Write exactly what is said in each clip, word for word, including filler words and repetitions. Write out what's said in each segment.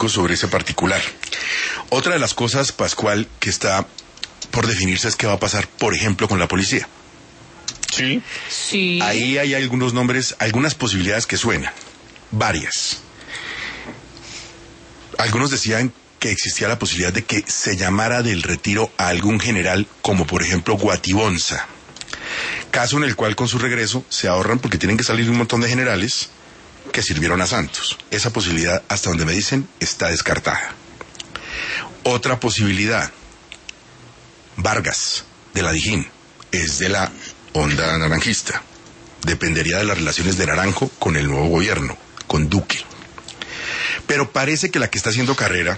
jurídico sobre ese particular. Otra de las cosas, Pascual, que está por definirse es qué va a pasar, por ejemplo, con la policía. Sí. Sí. Ahí hay algunos nombres, algunas posibilidades que suenan. Varias. Algunos decían que existía la posibilidad de que se llamara del retiro a algún general, como por ejemplo Guatibonza. Caso en el cual con su regreso se ahorran porque tienen que salir un montón de generales que sirvieron a Santos. Esa posibilidad, hasta donde me dicen, está descartada. Otra posibilidad, Vargas, de la Dijín, es de la onda naranjista. Dependería de las relaciones de Naranjo con el nuevo gobierno, con Duque. Pero parece que la que está haciendo carrera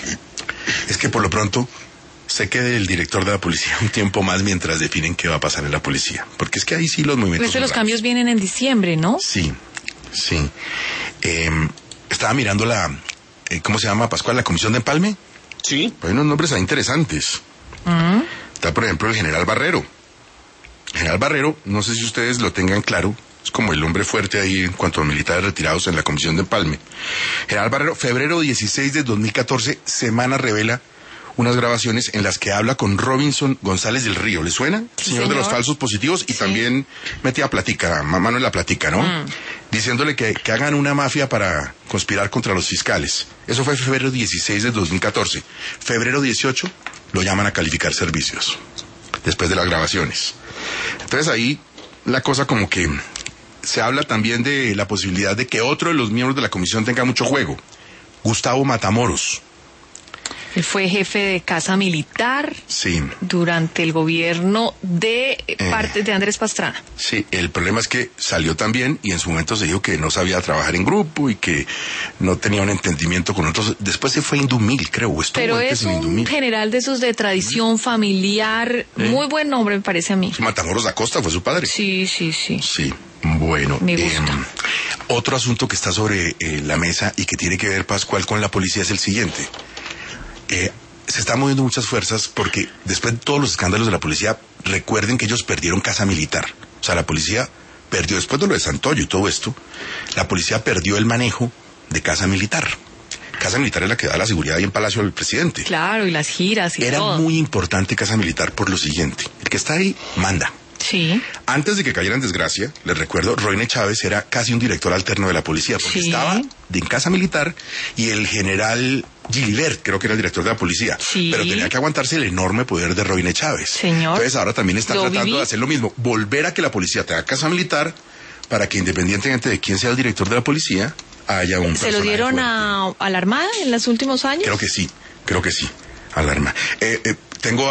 es que por lo pronto se quede el director de la policía un tiempo más mientras definen qué va a pasar en la policía. Porque es que ahí sí los movimientos... Pues los cambios vienen en diciembre, ¿no? Sí, sí. Eh, estaba mirando la... Eh, ¿Cómo se llama, Pascual? ¿La comisión de empalme? Sí. Hay unos nombres ahí interesantes. Mm. Está, por ejemplo, el general Barrero. El general Barrero, no sé si ustedes lo tengan claro, es como el hombre fuerte ahí en cuanto a militares retirados en la comisión de empalme. General Barrero, febrero dieciséis de dos mil catorce, Semana revela unas grabaciones en las que habla con Robinson González del Río. ¿Le suena? Sí, señor, señor de los falsos positivos, y sí. también metía platica, mano en la platica, ¿no? Mm. Diciéndole que, que hagan una mafia para conspirar contra los fiscales. Eso fue febrero dieciséis de dos mil catorce. Febrero dieciocho lo llaman a calificar servicios, después de las grabaciones. Entonces ahí la cosa como que se habla también de la posibilidad de que otro de los miembros de la comisión tenga mucho juego. Gustavo Matamoros. Él fue jefe de Casa Militar sí. durante el gobierno de eh, parte de Andrés Pastrana. Sí, el problema es que salió también y en su momento se dijo que no sabía trabajar en grupo y que no tenía un entendimiento con otros. Después se fue a Indumil, creo. O estuvo Pero antes es en un Indumil. general de esos de tradición familiar. ¿Eh? Muy buen nombre, me parece a mí. Matamoros da Costa fue su padre. Sí, sí, sí. Sí, bueno. Me gusta. Eh, otro asunto que está sobre eh, la mesa y que tiene que ver, Pascual, con la policía es el siguiente. Eh, se están moviendo muchas fuerzas porque después de todos los escándalos de la policía, recuerden que ellos perdieron Casa Militar. O sea, la policía perdió, después de lo de Santoyo y todo esto, la policía perdió el manejo de Casa Militar. Casa Militar es la que da la seguridad ahí en Palacio del Presidente. Claro, y las giras y Era todo. muy importante Casa Militar por lo siguiente. El que está ahí manda. Sí. Antes de que cayera en desgracia, les recuerdo, Roine Chávez era casi un director alterno de la policía, porque sí. estaba de en Casa Militar y el general Gilibert, creo que era el director de la policía, sí. pero tenía que aguantarse el enorme poder de Roine Chávez. Señor. Entonces ahora también están ¿Lo tratando viví? de hacer lo mismo, volver a que la policía tenga Casa Militar para que independientemente de quién sea el director de la policía, haya un ¿Se lo dieron a, a la Armada en los últimos años? Creo que sí, creo que sí, a la Armada. Eh, eh, tengo